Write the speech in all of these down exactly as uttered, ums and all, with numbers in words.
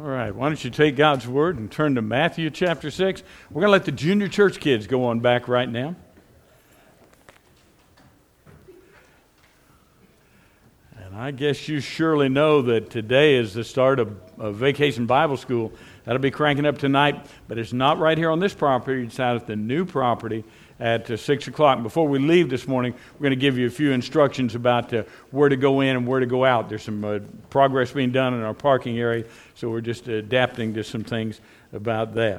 All right, why don't you take God's Word and turn to Matthew chapter six. We're going to let the junior church kids go on back right now. And I guess you surely know that today is the start of, of Vacation Bible School. That'll be cranking up tonight, but it's not right here on this property. It's out at the new property at uh, six o'clock. And before we leave this morning, we're going to give you a few instructions about uh, where to go in and where to go out. There's some uh, progress being done in our parking area, so we're just adapting to some things about that.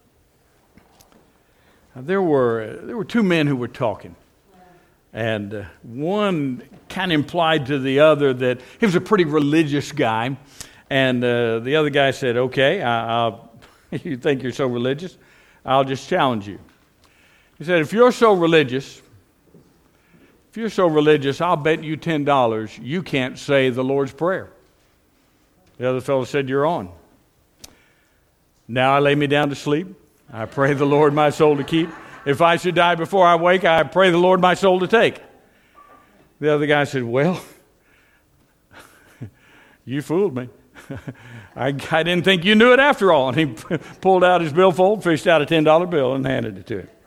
Now, there were uh, there were two men who were talking, and uh, one kind of implied to the other that he was a pretty religious guy, and uh, the other guy said, "Okay, I, I'll, you think you're so religious? I'll just challenge you." He said, if you're so religious, if you're so religious, I'll bet you ten dollars you can't say the Lord's Prayer. The other fellow said, you're on. Now I lay me down to sleep. I pray the Lord my soul to keep. If I should die before I wake, I pray the Lord my soul to take. The other guy said, well, you fooled me. I, I didn't think you knew it after all. And he pulled out his billfold, fished out a ten dollar bill, and handed it to him.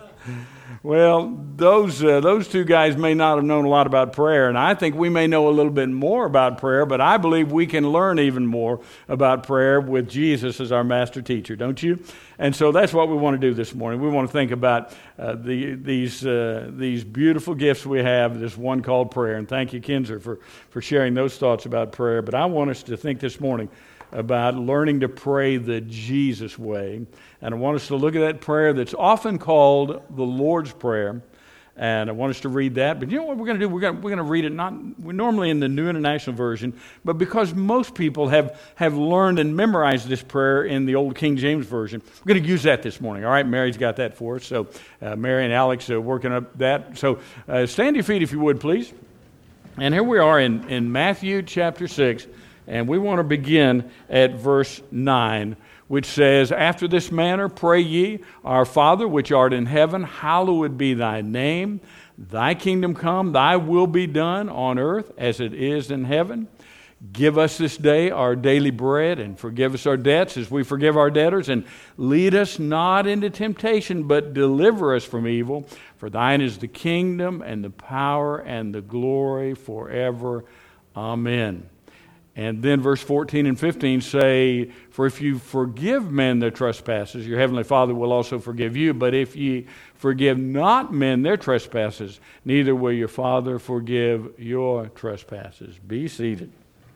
Well, those uh, those two guys may not have known a lot about prayer, and I think we may know a little bit more about prayer, but I believe we can learn even more about prayer with Jesus as our master teacher, don't you? And so that's what we want to do this morning. We want to think about uh, the, these uh, these beautiful gifts we have, this one called prayer, and thank you, Kinzer, for, for sharing those thoughts about prayer. But I want us to think this morning about learning to pray the Jesus way. And I want us to look at that prayer that's often called the Lord's Prayer. And I want us to read that. But you know what we're going to do? We're going to, we're going to read it, not we're normally in the New International Version, but because most people have, have learned and memorized this prayer in the Old King James Version, we're going to use that this morning. All right, Mary's got that for us. So uh, Mary and Alex are working up that. So uh, stand to your feet if you would, please. And here we are in, in Matthew chapter six. And we want to begin at verse nine, which says, after this manner pray ye, our Father which art in heaven, hallowed be thy name. Thy kingdom come, thy will be done on earth as it is in heaven. Give us this day our daily bread, and forgive us our debts as we forgive our debtors. And lead us not into temptation, but deliver us from evil. For thine is the kingdom and the power and the glory forever. Amen. And then verse fourteen and fifteen say, for if you forgive men their trespasses, your heavenly Father will also forgive you. But if ye forgive not men their trespasses, neither will your Father forgive your trespasses. Be seated.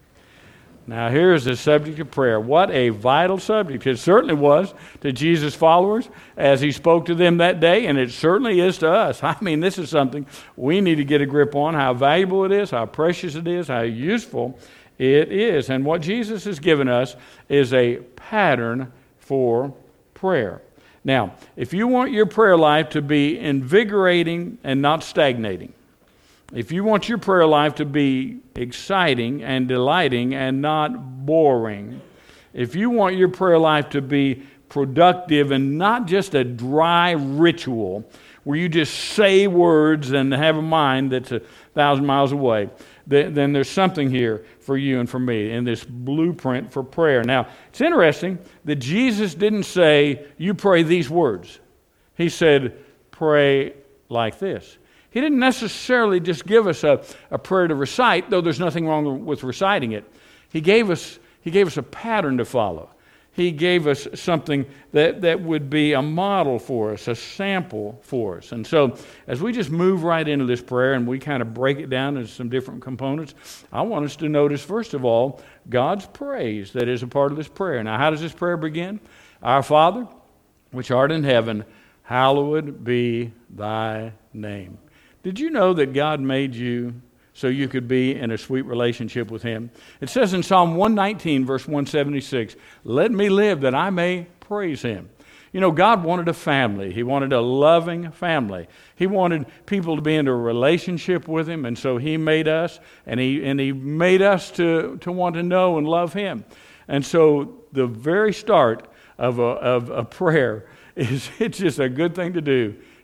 Now here's the subject of prayer. What a vital subject. It certainly was to Jesus' followers as he spoke to them that day, and it certainly is to us. I mean, this is something we need to get a grip on, how valuable it is, how precious it is, how useful it is. And what Jesus has given us is a pattern for prayer. Now, if you want your prayer life to be invigorating and not stagnating, if you want your prayer life to be exciting and delighting and not boring, if you want your prayer life to be productive and not just a dry ritual where you just say words and have a mind that's a thousand miles away, then there's something here for you and for me in this blueprint for prayer. Now, it's interesting that Jesus didn't say, you pray these words. He said, pray like this. He didn't necessarily just give us a, a prayer to recite, though there's nothing wrong with reciting it. He gave us, he gave us a pattern to follow. He gave us something that, that would be a model for us, a sample for us. And so as we just move right into this prayer and we kind of break it down into some different components, I want us to notice, first of all, God's praise that is a part of this prayer. Now, how does this prayer begin? Our Father, which art in heaven, hallowed be thy name. Did you know that God made you so you could be in a sweet relationship with him? It says in Psalm one nineteen, verse one seventy-six, let me live that I may praise him. You know, God wanted a family. He wanted a loving family. He wanted people to be in a relationship with him, and so he made us, and he and he made us to, to want to know and love him. And so the very start of a, of a prayer is, it's just a good thing to do,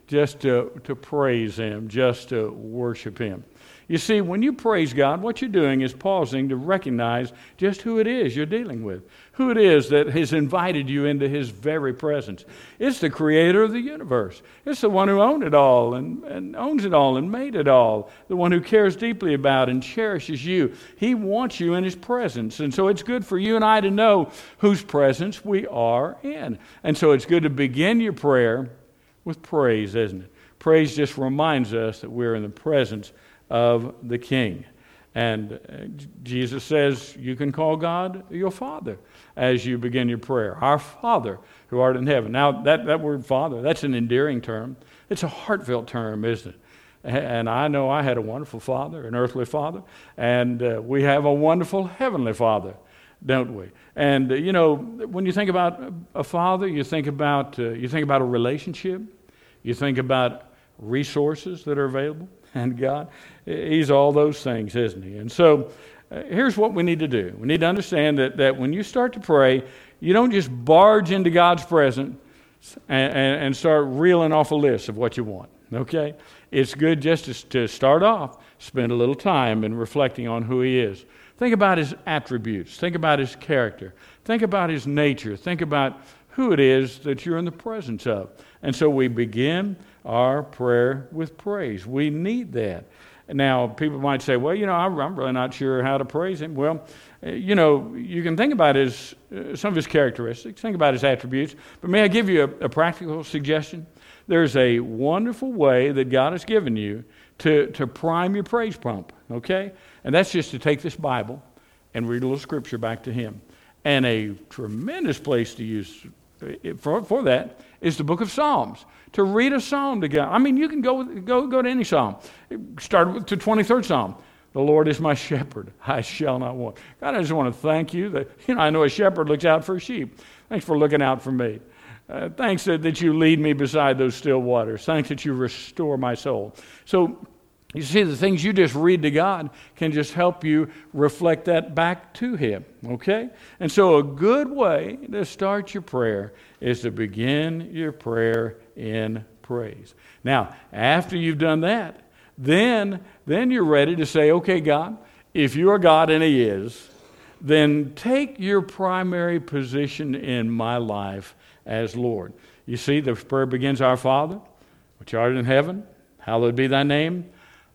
just to, to praise Him, just to worship Him. You see, when you praise God, what you're doing is pausing to recognize just who it is you're dealing with, who it is that has invited you into His very presence. It's the Creator of the universe. It's the one who owned it all and, and owns it all and made it all, the one who cares deeply about and cherishes you. He wants you in His presence, and so it's good for you and I to know whose presence we are in. And so it's good to begin your prayer with praise, isn't it? Praise just reminds us that we're in the presence of the King. And uh, Jesus says you can call God your Father as you begin your prayer. Our Father who art in heaven. Now, that, that word Father, that's an endearing term. It's a heartfelt term, isn't it? And I know I had a wonderful father, an earthly father, and uh, we have a wonderful heavenly Father, don't we? And, uh, you know, when you think about a father, you think about, uh, you think about a relationship. You think about resources that are available. And God, He's all those things, isn't He? And so uh, here's what we need to do. We need to understand that, that when you start to pray, you don't just barge into God's presence and, and, and start reeling off a list of what you want, okay? It's good just to, to start off, spend a little time in reflecting on who He is. Think about His attributes. Think about His character. Think about His nature. Think about who it is that you're in the presence of. And so we begin our prayer with praise. We need that. Now, people might say, well, you know, I'm, I'm really not sure how to praise Him. Well, you know, you can think about his uh, some of His characteristics, think about His attributes, but may I give you a, a practical suggestion? There's a wonderful way that God has given you to, to prime your praise pump, okay? And that's just to take this Bible and read a little scripture back to Him. And a tremendous place to use for, for that is the book of Psalms. To read a psalm to God. I mean, you can go go go to any psalm. Start with the twenty-third Psalm. The Lord is my shepherd; I shall not want. God, I just want to thank you that, you know, I know a shepherd looks out for sheep. Thanks for looking out for me. Uh, thanks that, that you lead me beside those still waters. Thanks that you restore my soul. So, you see, the things you just read to God can just help you reflect that back to Him, okay? And so a good way to start your prayer is to begin your prayer in praise. Now, after you've done that, then, then you're ready to say, okay, God, if you are God, and He is, then take your primary position in my life as Lord. You see, the prayer begins, Our Father, which art in heaven, hallowed be thy name.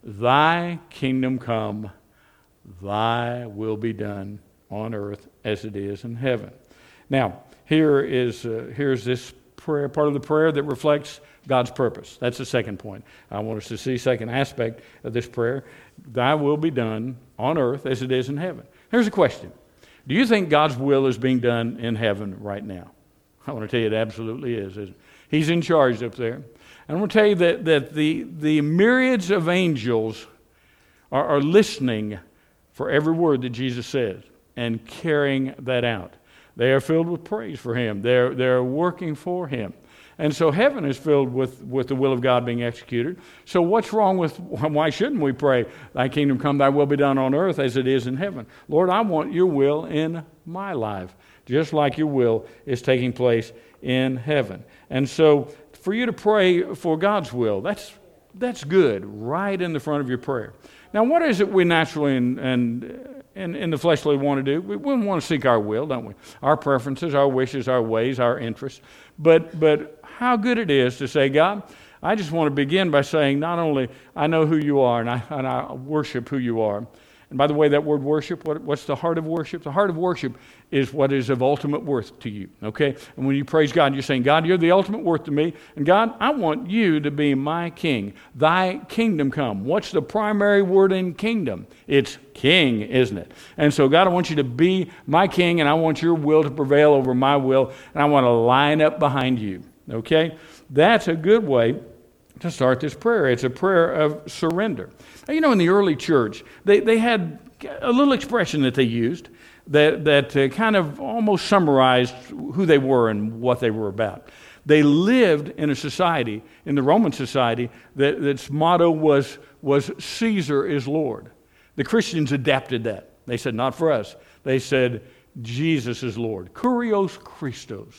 Thy kingdom come, thy will be done on earth as it is in heaven. Now, here is uh, here's this prayer, part of the prayer that reflects God's purpose. That's the second point. I want us to see second aspect of this prayer. Thy will be done on earth as it is in heaven. Here's a question. Do you think God's will is being done in heaven right now? I want to tell you it absolutely is, isn't it? He's in charge up there. And I want to tell you that, that the, the myriads of angels are, are listening for every word that Jesus says and carrying that out. They are filled with praise for Him. They're, they're working for Him. And so heaven is filled with, with the will of God being executed. So what's wrong with, why shouldn't we pray, Thy kingdom come, Thy will be done on earth as it is in heaven? Lord, I want your will in my life, just like your will is taking place in heaven. And so for you to pray for God's will, that's that's good, right in the front of your prayer. Now, what is it we naturally and and in, in the fleshly want to do? We, we want to seek our will, don't we? Our preferences, our wishes, our ways, our interests. But but how good it is to say, God, I just want to begin by saying, not only I know who you are and I, and I worship who you are. And by the way, that word worship, what, what's the heart of worship? The heart of worship is what is of ultimate worth to you, okay? And when you praise God, you're saying, God, you're the ultimate worth to me. And God, I want you to be my king. Thy kingdom come. What's the primary word in kingdom? It's king, isn't it? And so, God, I want you to be my king, and I want your will to prevail over my will, and I want to line up behind you, okay? That's a good way to start this prayer. It's a prayer of surrender. Now, you know, in the early church, they, they had a little expression that they used that, that uh, kind of almost summarized who they were and what they were about. They lived in a society, in the Roman society, that its motto was, was Caesar is Lord. The Christians adapted that. They said, not for us. They said, Jesus is Lord. Kurios Christos.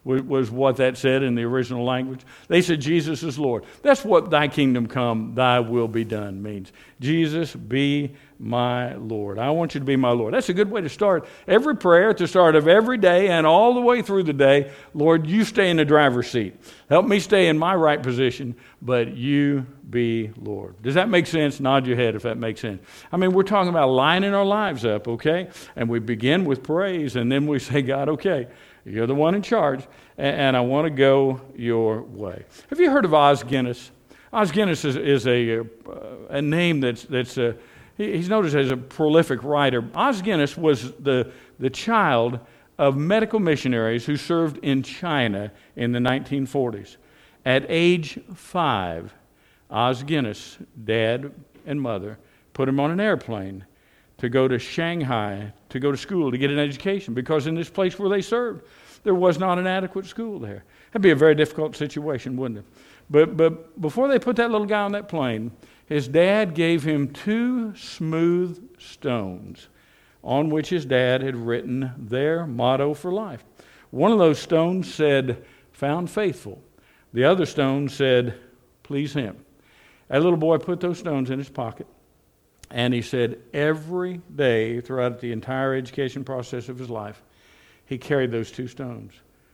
was, was what that said in the original language. They said, Jesus is Lord. That's what thy kingdom come, thy will be done means. Jesus, be my Lord. I want you to be my Lord. That's a good way to start every prayer at the start of every day and all the way through the day. Lord, you stay in the driver's seat. Help me stay in my right position, but you be Lord. Does that make sense? Nod your head if that makes sense. I mean, we're talking about lining our lives up, okay? And we begin with praise, and then we say, God, okay, you're the one in charge, and, and I want to go your way. Have you heard of Os Guinness? Os Guinness is, is a, uh, a name that's, that's uh, he, he's noticed as a prolific writer. Os Guinness was the, the child of medical missionaries who served in China in the nineteen forties. At age five, Os Guinness, dad and mother, put him on an airplane to go to Shanghai, to go to school, to get an education, because in this place where they served, there was not an adequate school there. That'd be a very difficult situation, wouldn't it? But, but before they put that little guy on that plane, his dad gave him two smooth stones on which his dad had written their motto for life. One of those stones said, found faithful. The other stone said, please him. That little boy put those stones in his pocket, and he said every day throughout the entire education process of his life, he carried those two stones,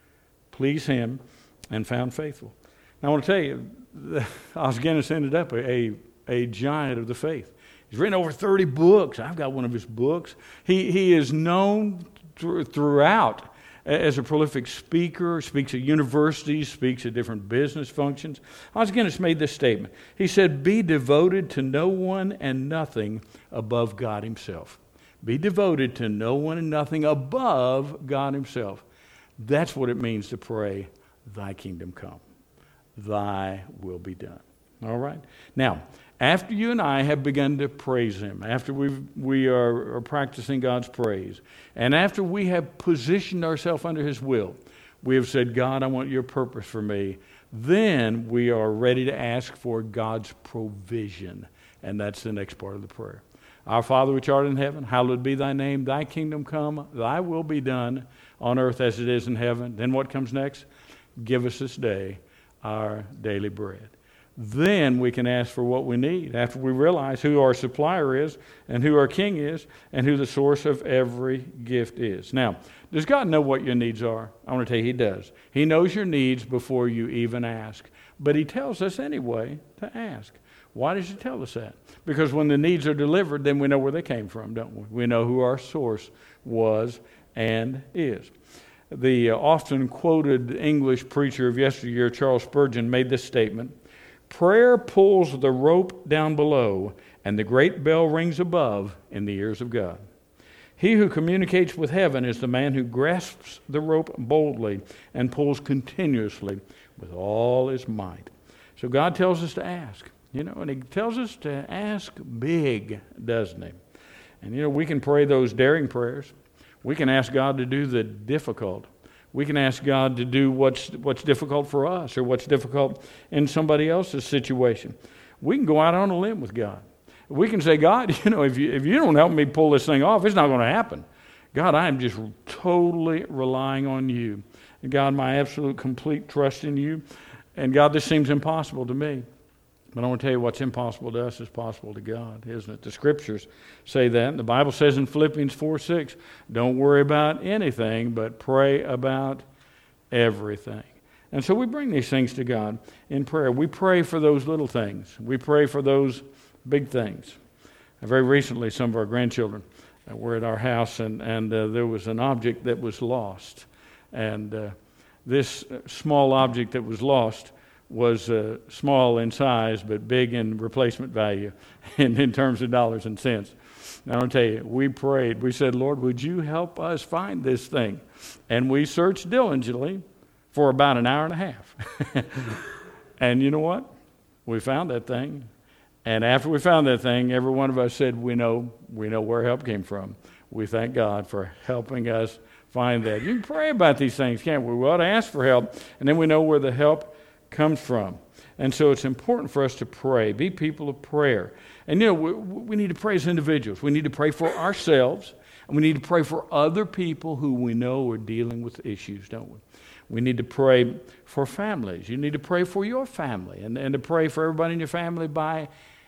please him and found faithful. Now I want to tell you, Os Guinness ended up a, a, a giant of the faith. He's written over thirty books. I've got one of his books. He, he is known th- throughout as a prolific speaker, speaks at universities, speaks at different business functions. Os Guinness made this statement. He said, be devoted to no one and nothing above God himself. Be devoted to no one and nothing above God himself. That's what it means to pray, thy kingdom come. Thy will be done. All right? Now, after you and I have begun to praise him, after we we are, are practicing God's praise, and after we have positioned ourselves under his will, we have said, God, I want your purpose for me, then we are ready to ask for God's provision. And that's the next part of the prayer. Our Father which art in heaven, hallowed be thy name. Thy kingdom come, thy will be done on earth as it is in heaven. Then what comes next? Give us this day our daily bread. Then we can ask for what we need after we realize who our supplier is and who our king is and who the source of every gift is. Now, does God know what your needs are? I want to tell you, he does. He knows your needs before you even ask. But he tells us anyway to ask. Why does he tell us that? Because when the needs are delivered, then we know where they came from, don't we? We know who our source was and is. The uh, often quoted English preacher of yesteryear, Charles Spurgeon, made this statement. Prayer pulls the rope down below, and the great bell rings above in the ears of God. He who communicates with heaven is the man who grasps the rope boldly and pulls continuously with all his might. So God tells us to ask, you know, and he tells us to ask big, doesn't he? And, you know, we can pray those daring prayers. We can ask God to do the difficult. We can ask God to do what's what's difficult for us or what's difficult in somebody else's situation. We can go out on a limb with God. We can say, God, you know, if you if you don't help me pull this thing off, it's not going to happen. God, I am just totally relying on you. And God, my absolute complete trust in you. And God, this seems impossible to me. But I want to tell you, what's impossible to us is possible to God, isn't it? The Scriptures say that. The Bible says in Philippians four six, don't worry about anything, but pray about everything. And so we bring these things to God in prayer. We pray for those little things. We pray for those big things. And very recently, some of our grandchildren were at our house, and, and uh, there was an object that was lost. And uh, this small object that was lost was uh, small in size but big in replacement value in, in terms of dollars and cents. Now, I'll tell you, we prayed. We said, Lord, would you help us find this thing? And we searched diligently for about an hour and a half. And you know what? We found that thing. And after we found that thing, every one of us said, we know, we know where help came from. We thank God for helping us find that. You can pray about these things, can't we? We ought to ask for help, and then we know where the help comes from. And so it's important for us to pray, be people of prayer. And you know, we, we need to pray as individuals. We need to pray for ourselves, and we need to pray for other people who we know are dealing with issues, don't we? We need to pray for families. You need to pray for your family and, and to pray for everybody in your family by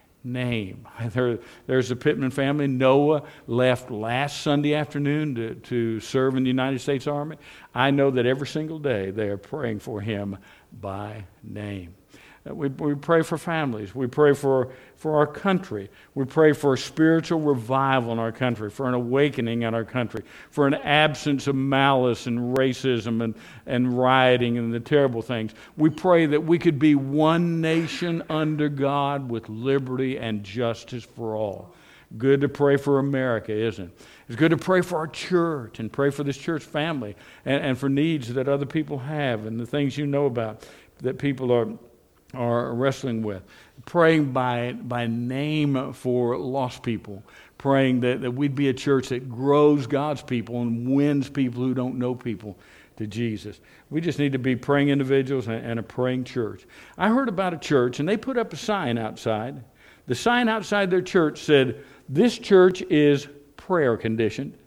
name. There, there's the Pittman family. Noah left last Sunday afternoon to, to serve in the United States Army. I know that every single day they are praying for him by name. We, we pray for families. We pray for, for our country. We pray for a spiritual revival in our country, for an awakening in our country, for an absence of malice and racism and, and rioting and the terrible things. We pray that we could be one nation under God with liberty and justice for all. Good to pray for America, isn't it? It's good to pray for our church and pray for this church family and, and for needs that other people have and the things you know about that people are are wrestling with. Praying by by name for lost people. Praying that, that we'd be a church that grows God's people and wins people who don't know people to Jesus. We just need to be praying individuals and, and a praying church. I heard about a church and they put up a sign outside. The sign outside their church said, "This church is prayer conditioned."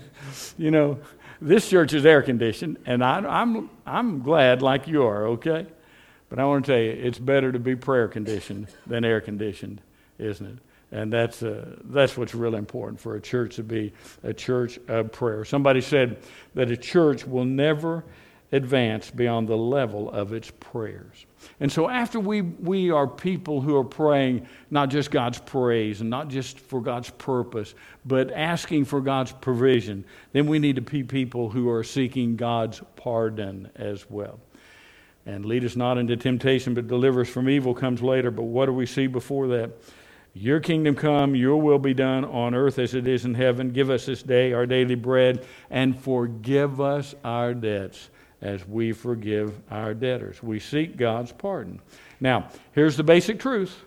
You know, this church is air conditioned, and I, I'm I'm glad like you are, okay? But I want to tell you, it's better to be prayer conditioned than air conditioned, isn't it? And that's uh, that's what's really important for a church to be a church of prayer. Somebody said that a church will never advance beyond the level of its prayers. And so after we, we are people who are praying not just God's praise and not just for God's purpose, but asking for God's provision, then we need to be people who are seeking God's pardon as well. And lead us not into temptation, but deliver us from evil comes later. But what do we see before that? Your kingdom come, your will be done on earth as it is in heaven. Give us this day our daily bread, and forgive us our debts as we forgive our debtors. We seek God's pardon. Now, here's the basic truth.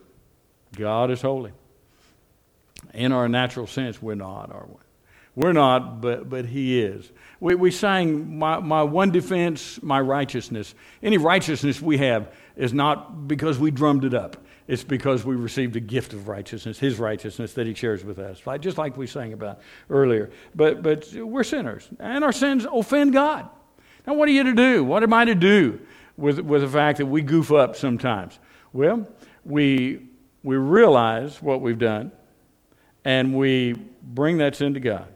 God is holy. In our natural sense, we're not, are we? We're not, but but He is. We we sang, my, my one defense, my righteousness. Any righteousness we have is not because we drummed it up. It's because we received a gift of righteousness, His righteousness that He shares with us, like, just like we sang about earlier. But but we're sinners, and our sins offend God. Now, what are you to do? What am I to do with with the fact that we goof up sometimes? Well, we we realize what we've done, and we bring that sin to God.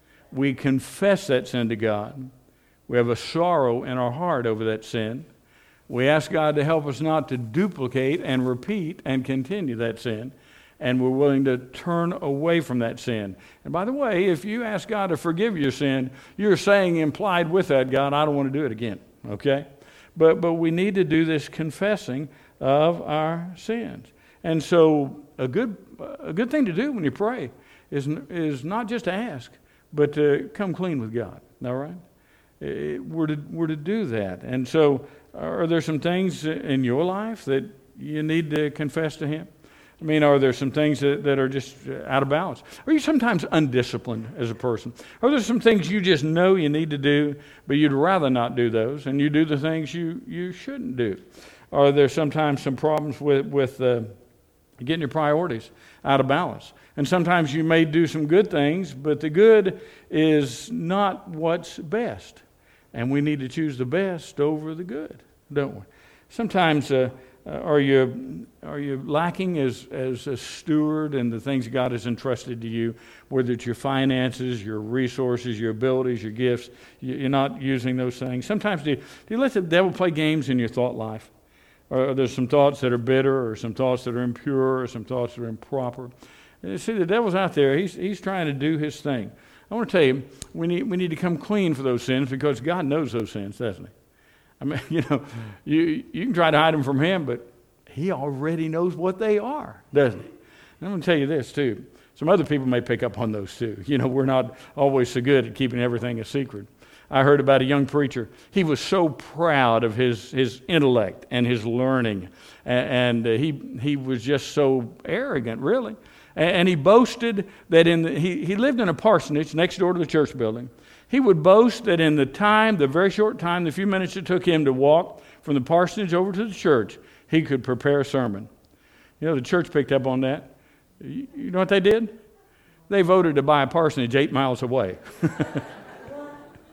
We confess that sin to God. We have a sorrow in our heart over that sin. We ask God to help us not to duplicate and repeat and continue that sin. And we're willing to turn away from that sin. And by the way, if you ask God to forgive your sin, you're saying implied with that, God, I don't want to do it again. Okay? But but we need to do this confessing of our sins. And so a good a good thing to do when you pray is is not just to ask, but to come clean with God. All right? It, we're to we're to do that. And so, are there some things in your life that you need to confess to Him? I mean, are there some things that, that are just out of balance? Are you sometimes undisciplined as a person? Are there some things you just know you need to do, but you'd rather not do those, and you do the things you, you shouldn't do? Are there sometimes some problems with, with uh, getting your priorities out of balance? And sometimes you may do some good things, but the good is not what's best. And we need to choose the best over the good, don't we? Sometimes uh, uh, are you are you lacking as, as a steward in the things God has entrusted to you, whether it's your finances, your resources, your abilities, your gifts, you're not using those things. Sometimes do you, do you let the devil play games in your thought life? Or are there some thoughts that are bitter, or some thoughts that are impure, or some thoughts that are improper? You see, the devil's out there. He's he's trying to do his thing. I want to tell you, we need we need to come clean for those sins because God knows those sins, doesn't He? I mean, you know, you you can try to hide them from Him, but He already knows what they are, doesn't He? And I'm going to tell you this too. Some other people may pick up on those too. You know, we're not always so good at keeping everything a secret. I heard about a young preacher. He was so proud of his, his intellect and his learning, and, and uh, he he was just so arrogant, really. And, and he boasted that in the, he he lived in a parsonage next door to the church building. He would boast that in the time, the very short time, the few minutes it took him to walk from the parsonage over to the church, he could prepare a sermon. You know, the church picked up on that. You, you know what they did? They voted to buy a parsonage eight miles away.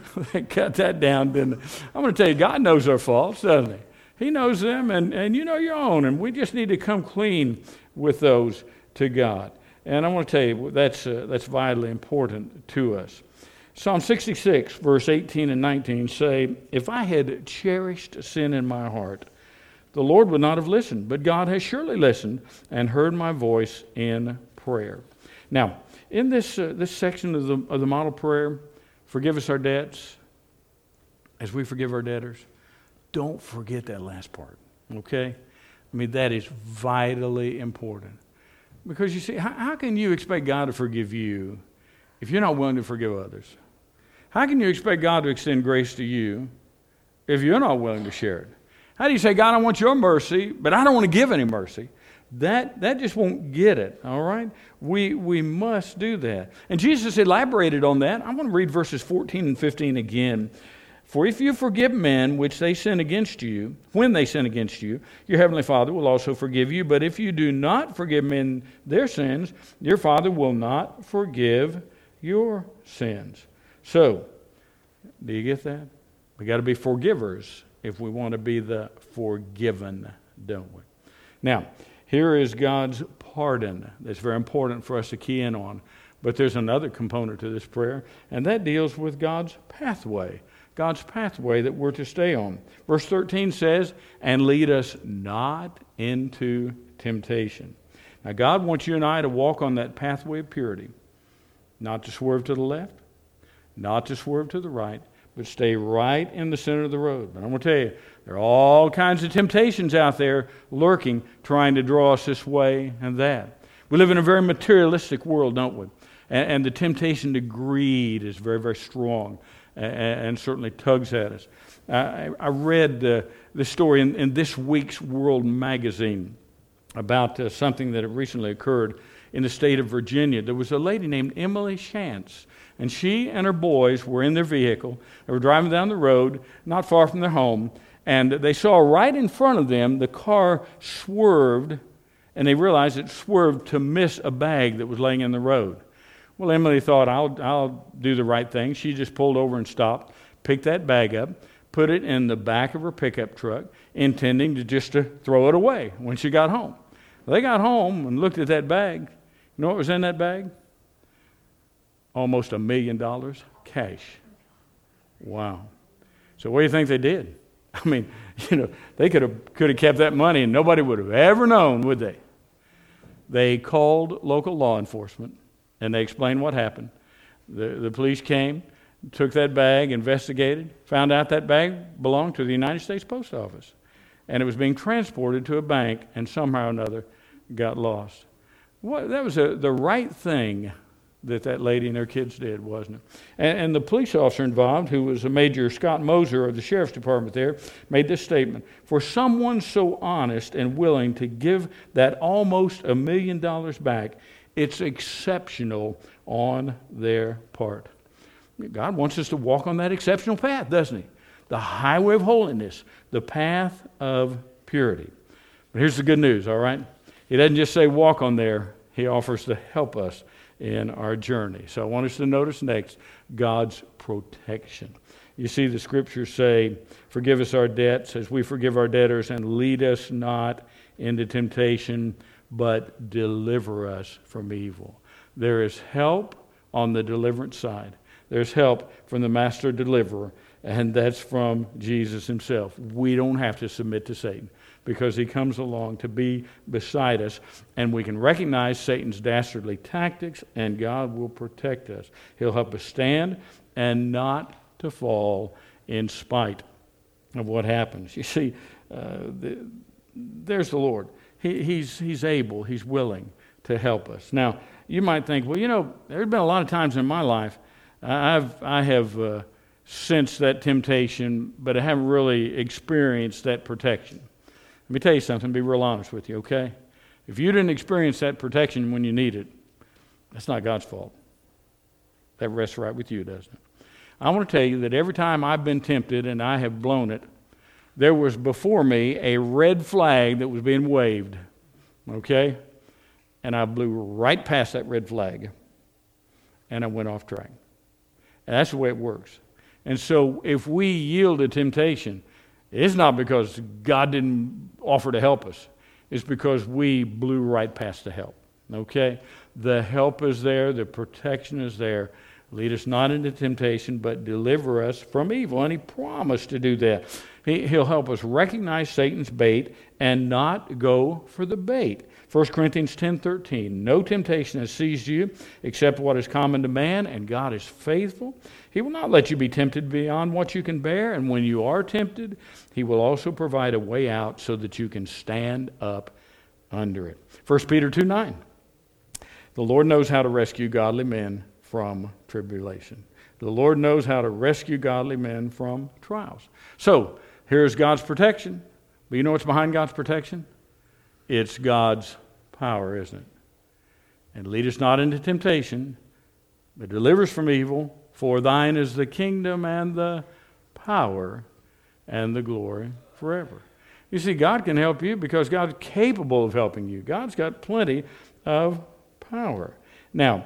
they cut that down, didn't they? I'm going to tell you, God knows our faults, doesn't he? He knows them, and, and you know your own, and we just need to come clean with those to God. And I want to tell you, that's, uh, that's vitally important to us. Psalm sixty-six, verse eighteen and nineteen say, if I had cherished sin in my heart, the Lord would not have listened, but God has surely listened and heard my voice in prayer. Now, in this uh, this section of the, of the model prayer, forgive us our debts as we forgive our debtors, don't forget that last part, okay? I mean, that is vitally important. Because you see, how, how can you expect God to forgive you if you're not willing to forgive others? How can you expect God to extend grace to you if you're not willing to share it? How do you say, God, I want your mercy, but I don't want to give any mercy? That that just won't get it, all right? We we must do that. And Jesus elaborated on that. I want to read verses fourteen and fifteen again. For if you forgive men which they sin against you, when they sin against you, your heavenly Father will also forgive you. But if you do not forgive men their sins, your Father will not forgive your sins. So, do you get that? We got to be forgivers if we want to be the forgiven, don't we? Now, here is God's pardon that's very important for us to key in on. But there's another component to this prayer, and that deals with God's pathway. God's pathway that we're to stay on. Verse thirteen says, and lead us not into temptation. Now, God wants you and I to walk on that pathway of purity, not to swerve to the left, not to swerve to the right, but stay right in the center of the road. But I'm going to tell you, there are all kinds of temptations out there lurking, trying to draw us this way and that. We live in a very materialistic world, don't we? And, and the temptation to greed is very, very strong and, and certainly tugs at us. I, I read uh, this story in, in this week's World Magazine about uh, something that had recently occurred in the state of Virginia. There was a lady named Emily Shantz, and she and her boys were in their vehicle. They were driving down the road, not far from their home, and they saw right in front of them the car swerved, and they realized it swerved to miss a bag that was laying in the road. Well, Emily thought, I'll, I'll do the right thing. She just pulled over and stopped, picked that bag up, put it in the back of her pickup truck, intending to just to throw it away when she got home. They got home and looked at that bag. You know what was in that bag? Almost a million dollars cash. Wow. So what do you think they did? I mean, you know, they could have could have kept that money and nobody would have ever known, would they? They called local law enforcement and they explained what happened. The, the police came, took that bag, investigated, found out that bag belonged to the United States Post Office. And it was being transported to a bank and somehow or another got lost. What, that was a, the right thing that that lady and her kids did, wasn't it? And, and the police officer involved, who was a Major Scott Moser of the Sheriff's Department there, made this statement. For someone so honest and willing to give that almost a million dollars back, it's exceptional on their part. God wants us to walk on that exceptional path, doesn't he? The highway of holiness, the path of purity. But here's the good news, all right? He doesn't just say walk on there. He offers to help us in our journey. So I want us to notice next God's protection. You see the scriptures say, forgive us our debts as we forgive our debtors, and lead us not into temptation, but deliver us from evil. There is help on the deliverance side. There's help from the master deliverer, and that's from Jesus himself. We don't have to submit to Satan because he comes along to be beside us, and we can recognize Satan's dastardly tactics, and God will protect us. He'll help us stand and not to fall in spite of what happens. You see, uh, the, there's the Lord. He, he's, he's able, he's willing to help us. Now, you might think, well, you know, there's been a lot of times in my life I've, I have uh, sensed that temptation, but I haven't really experienced that protection. Let me tell you something, be real honest with you, okay? If you didn't experience that protection when you need it, that's not God's fault. That rests right with you, doesn't it? I want to tell you that every time I've been tempted and I have blown it, there was before me a red flag that was being waved, okay? And I blew right past that red flag, and I went off track. And that's the way it works. And so if we yield to temptation, it's not because God didn't offer to help us. It's because we blew right past the help. Okay? The help is there. The protection is there. Lead us not into temptation, but deliver us from evil. And he promised to do that. He, he'll help us recognize Satan's bait and not go for the bait. First Corinthians ten thirteen, no temptation has seized you except what is common to man, and God is faithful. He will not let you be tempted beyond what you can bear, and when you are tempted, he will also provide a way out so that you can stand up under it. First Peter two nine, the Lord knows how to rescue godly men from tribulation. The Lord knows how to rescue godly men from trials. So, here's God's protection. But you know what's behind God's protection? It's God's power, isn't it? And lead us not into temptation, but deliver us from evil. For thine is the kingdom and the power and the glory forever. You see, God can help you because God's capable of helping you. God's got plenty of power. Now,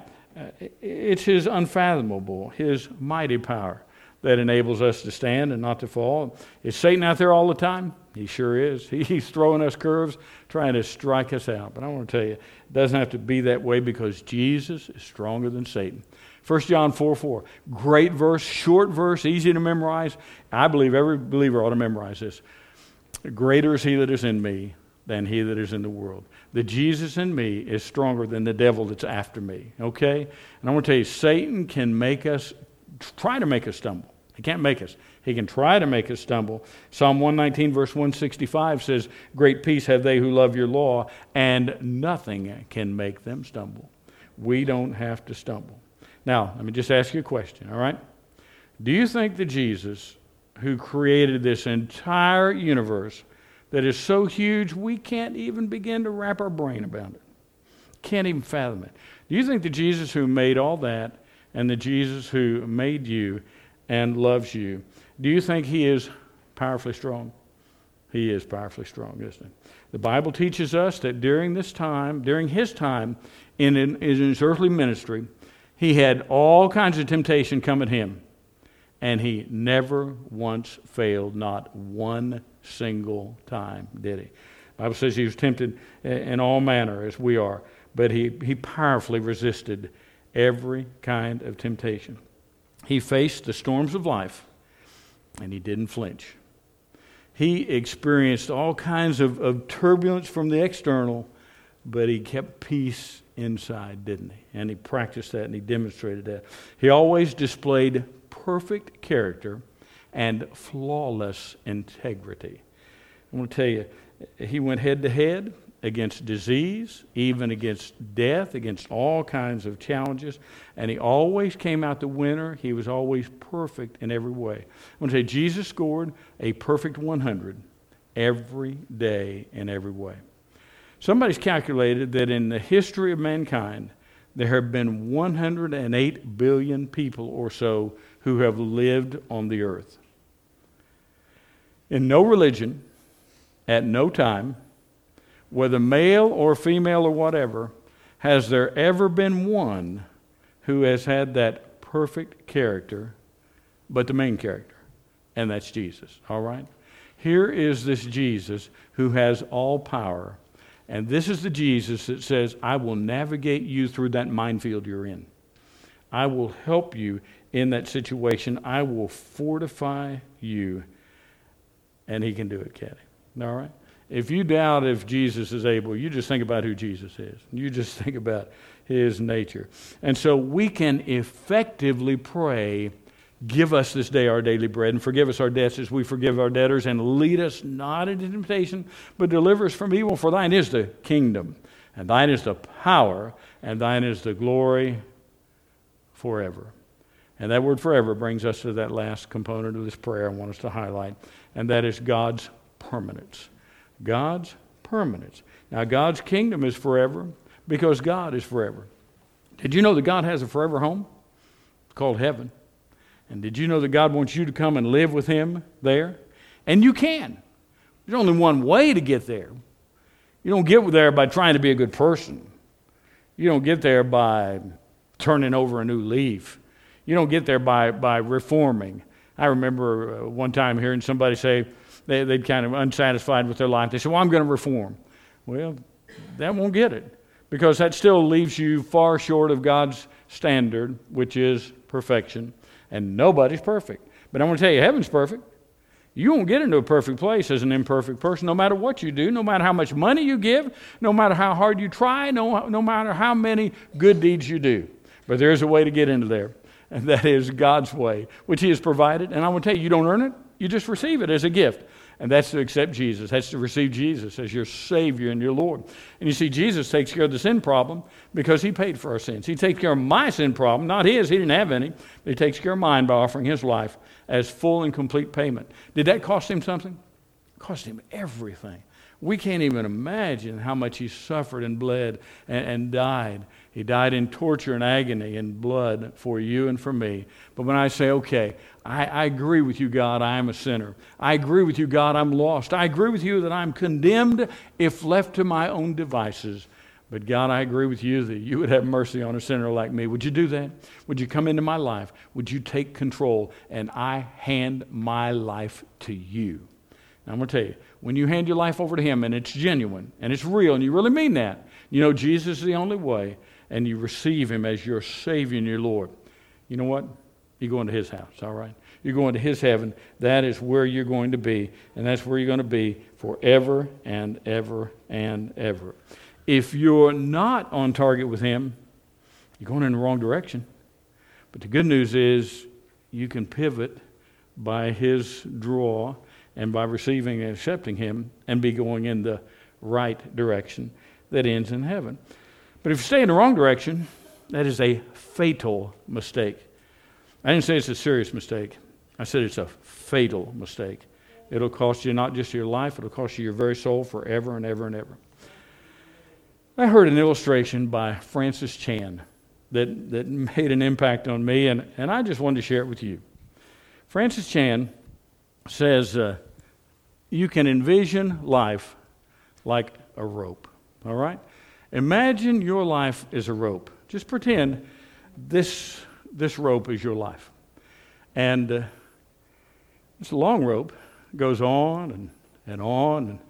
it's His unfathomable, His mighty power that enables us to stand and not to fall. Is Satan out there all the time? He sure is. He's throwing us curves, trying to strike us out. But I want to tell you, it doesn't have to be that way because Jesus is stronger than Satan. First John four four, great verse, short verse, easy to memorize. I believe every believer ought to memorize this. Greater is he that is in me than he that is in the world. The Jesus in me is stronger than the devil that's after me, okay? And I want to tell you, Satan can make us, try to make us stumble. He can't make us. He can try to make us stumble. Psalm one nineteen, verse one sixty-five says, great peace have they who love your law, and nothing can make them stumble. We don't have to stumble. Now, let me just ask you a question, all right? Do you think that Jesus, who created this entire universe that is so huge we can't even begin to wrap our brain about it, can't even fathom it, do you think the Jesus who made all that and the Jesus who made you and loves you, do you think he is powerfully strong? He is powerfully strong, isn't he? The Bible teaches us that during this time, during his time in, in, in his earthly ministry, he had all kinds of temptation come at him, and he never once failed, not one single time, did he? The Bible says he was tempted in all manner as we are, but he, he powerfully resisted every kind of temptation. He faced the storms of life, and he didn't flinch. He experienced all kinds of, of turbulence from the external, but he kept peace inside, didn't he? And he practiced that and he demonstrated that. He always displayed perfect character and flawless integrity. I want to tell you, he went head to head against disease, even against death, against all kinds of challenges, and he always came out the winner. He was always perfect in every way. I want to say Jesus scored a perfect one hundred every day in every way. Somebody's calculated that in the history of mankind, there have been one hundred eight billion people or so who have lived on the earth. In no religion, at no time, whether male or female or whatever, has there ever been one who has had that perfect character, but the main character, and that's Jesus, all right? Here is this Jesus who has all power, and this is the Jesus that says, I will navigate you through that minefield you're in. I will help you in that situation. I will fortify you, and he can do it, Kathy, all right? If you doubt if Jesus is able, you just think about who Jesus is. You just think about his nature. And so we can effectively pray, give us this day our daily bread, and forgive us our debts as we forgive our debtors, and lead us not into temptation, but deliver us from evil. For thine is the kingdom, and thine is the power, and thine is the glory forever. And that word forever brings us to that last component of this prayer I want us to highlight, and that is God's permanence. God's permanence. Now, God's kingdom is forever because God is forever. Did you know that God has a forever home? It's called heaven. And did you know that God wants you to come and live with him there? And you can. There's only one way to get there. You don't get there by trying to be a good person. You don't get there by turning over a new leaf. You don't get there by, by reforming. I remember uh, one time hearing somebody say they, they'd kind of unsatisfied with their life. They said, well, I'm going to reform. Well, that won't get it, because that still leaves you far short of God's standard, which is perfection. And nobody's perfect. But I'm going to tell you, heaven's perfect. You won't get into a perfect place as an imperfect person, no matter what you do, no matter how much money you give, no matter how hard you try, no, no matter how many good deeds you do. But there is a way to get into there, and that is God's way, which He has provided. And I want to tell you, you don't earn it. You just receive it as a gift. And that's to accept Jesus. That's to receive Jesus as your Savior and your Lord. And you see, Jesus takes care of the sin problem because He paid for our sins. He takes care of my sin problem, not His. He didn't have any. But He takes care of mine by offering His life as full and complete payment. Did that cost Him something? It cost Him everything. We can't even imagine how much He suffered and bled and, and died. He died in torture and agony and blood for you and for me. But when I say, okay, I, I agree with you, God, I am a sinner. I agree with you, God, I'm lost. I agree with you that I'm condemned if left to my own devices. But God, I agree with you that you would have mercy on a sinner like me. Would you do that? Would you come into my life? Would you take control? And I hand my life to you. Now, I'm going to tell you, when you hand your life over to Him and it's genuine and it's real and you really mean that, you know Jesus is the only way, and you receive Him as your Savior and your Lord, you know what? You're going to His house, all right? You're going to His heaven. That is where you're going to be, and that's where you're going to be forever and ever and ever. If you're not on target with Him, you're going in the wrong direction. But the good news is you can pivot by His draw and by receiving and accepting Him and be going in the right direction that ends in heaven. But if you stay in the wrong direction, that is a fatal mistake. I didn't say it's a serious mistake. I said it's a fatal mistake. It'll cost you not just your life, it'll cost you your very soul forever and ever and ever. I heard an illustration by Francis Chan that, that made an impact on me, and, and I just wanted to share it with you. Francis Chan says, uh, you can envision life like a rope, all right? Imagine your life is a rope. Just pretend this, this rope is your life. And uh, it's a long rope. It goes on and, and on and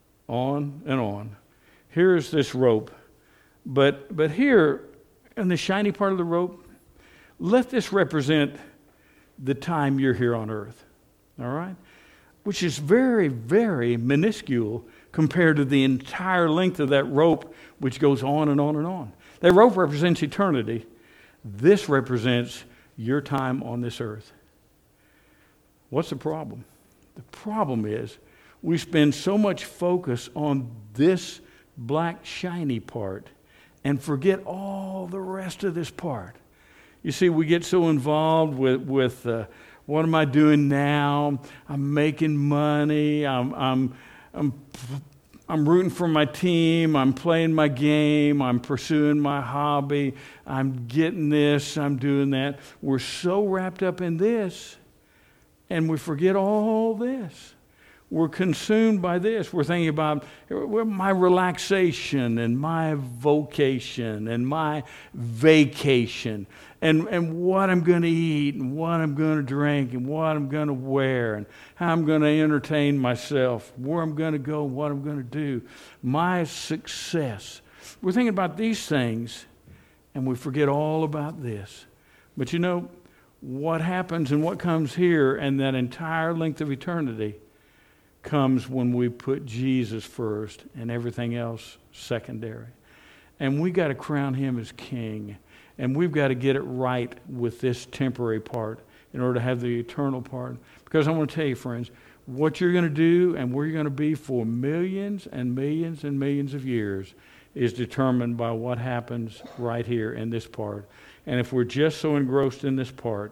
on and on. Here's this rope. But, but here, in the shiny part of the rope, let this represent the time you're here on earth. All right? Which is very, very minuscule compared to the entire length of that rope, which goes on and on and on. That rope represents eternity. This represents your time on this earth. What's the problem? The problem is we spend so much focus on this black shiny part and forget all the rest of this part. You see, we get so involved with, with uh, what am I doing now? I'm making money. I'm, I'm, I'm, I'm rooting for my team. I'm playing my game. I'm pursuing my hobby. I'm getting this. I'm doing that. We're so wrapped up in this, and we forget all this. We're consumed by this. We're thinking about my relaxation and my vocation and my vacation and, and what I'm going to eat and what I'm going to drink and what I'm going to wear and how I'm going to entertain myself, where I'm going to go, what I'm going to do, my success. We're thinking about these things, and we forget all about this. But you know, what happens and what comes here and that entire length of eternity comes when we put Jesus first and everything else secondary. And we got to crown Him as King. And we've got to get it right with this temporary part in order to have the eternal part. Because I want to tell you, friends, what you're going to do and where you're going to be for millions and millions and millions of years is determined by what happens right here in this part. And if we're just so engrossed in this part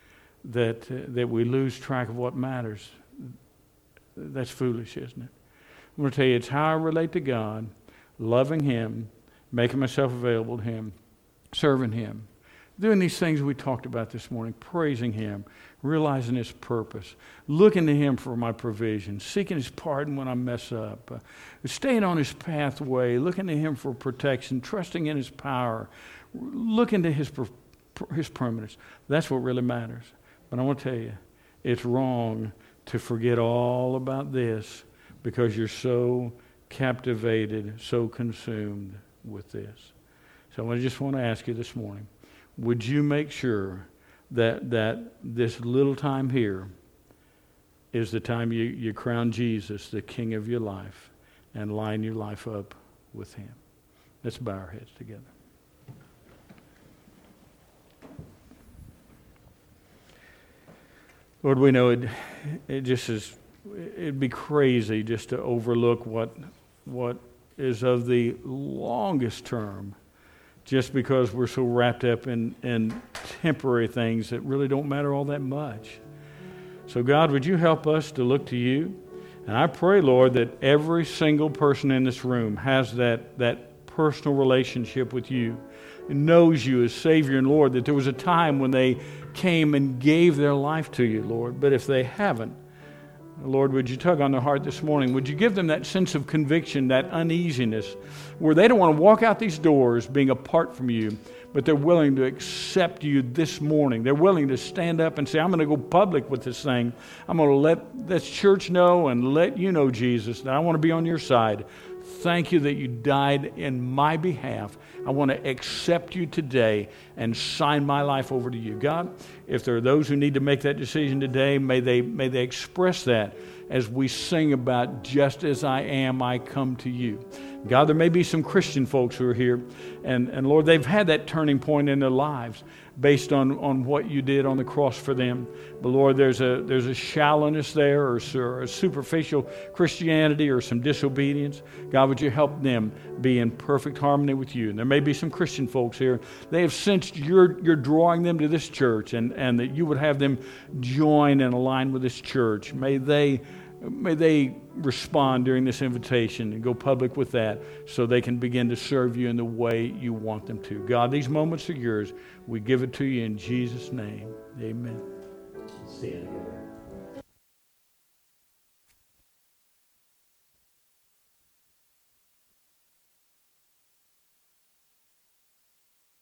that, uh, that we lose track of what matters, that's foolish, isn't it? I'm going to tell you, it's how I relate to God, loving Him, making myself available to Him, serving Him, doing these things we talked about this morning, praising Him, realizing His purpose, looking to Him for my provision, seeking His pardon when I mess up, uh, staying on His pathway, looking to Him for protection, trusting in His power, looking to His, per- His permanence. That's what really matters. But I want to tell you, it's wrong to forget all about this because you're so captivated, so consumed with this. So I just want to ask you this morning, would you make sure that that this little time here is the time you, you crown Jesus the King of your life and line your life up with Him? Let's bow our heads together. Lord, we know it, it just is, it'd be crazy just to overlook what what is of the longest term just because we're so wrapped up in, in temporary things that really don't matter all that much. So God, would you help us to look to you? And I pray, Lord, that every single person in this room has that, that personal relationship with you, knows you as Savior and Lord, that there was a time when they came and gave their life to you, Lord. But if they haven't, Lord, would you tug on their heart this morning? Would you give them that sense of conviction, that uneasiness, where they don't want to walk out these doors being apart from you, but they're willing to accept you this morning. They're willing to stand up and say, I'm going to go public with this thing. I'm going to let this church know and let you know, Jesus, that I want to be on your side. Thank you that you died in my behalf. I want to accept you today and sign my life over to you. God, if there are those who need to make that decision today, may they may they express that as we sing about just as I am, I come to you. God, there may be some Christian folks who are here, and, and Lord, they've had that turning point in their lives based on, on what you did on the cross for them. But Lord, there's a there's a shallowness there, or, or a superficial Christianity, or some disobedience. God, would you help them be in perfect harmony with you? And there may be some Christian folks here. They have sensed you're you're drawing them to this church, and, and that you would have them join and align with this church. May they May they respond during this invitation and go public with that so they can begin to serve you in the way you want them to. God, these moments are yours. We give it to you in Jesus' name. Amen. Stand together.